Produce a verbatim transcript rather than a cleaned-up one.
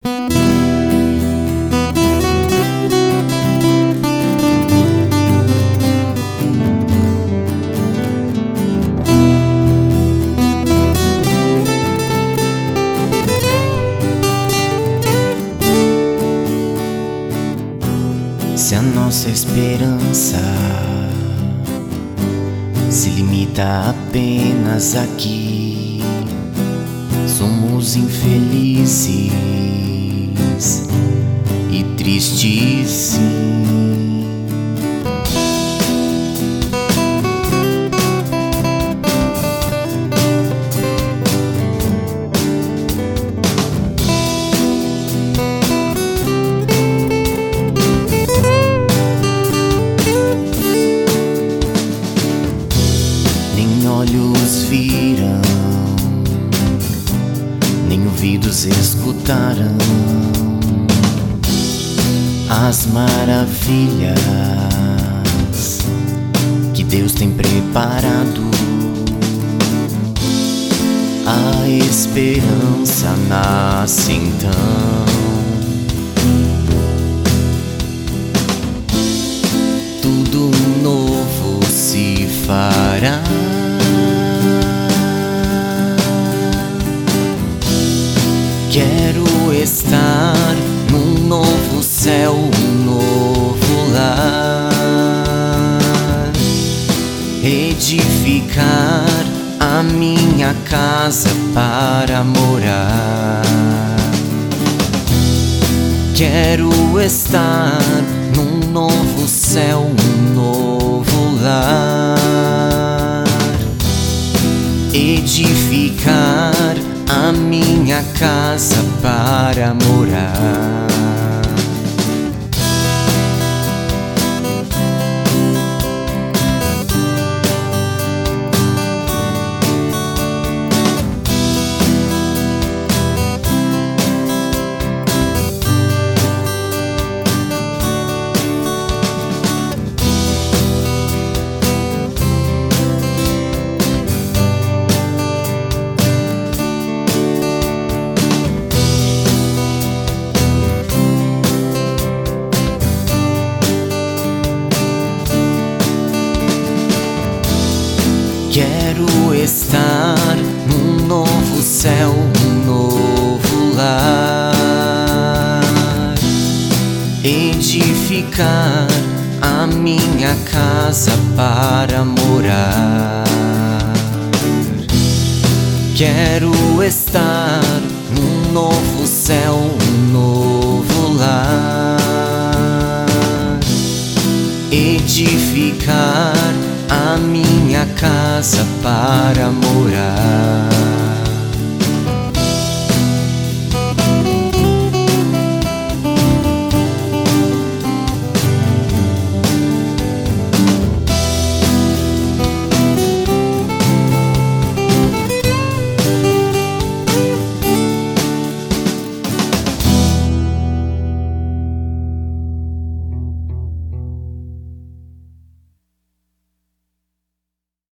Se a nossa esperança se limita apenas aqui, somos infelizes e tristes, sim. Nem olhos viram, nem ouvidos escutarão as maravilhas que Deus tem preparado. A esperança nasce então, tudo novo se fará. Quero estar num novo céu, um novo lar, edificar a minha casa para morar. Quero estar num novo céu, um novo lar, edificar a minha casa para morar. Quero estar num novo céu, um novo lar, edificar a minha casa para morar. Quero estar num novo céu, um novo lar, edificar a minha casa para morar.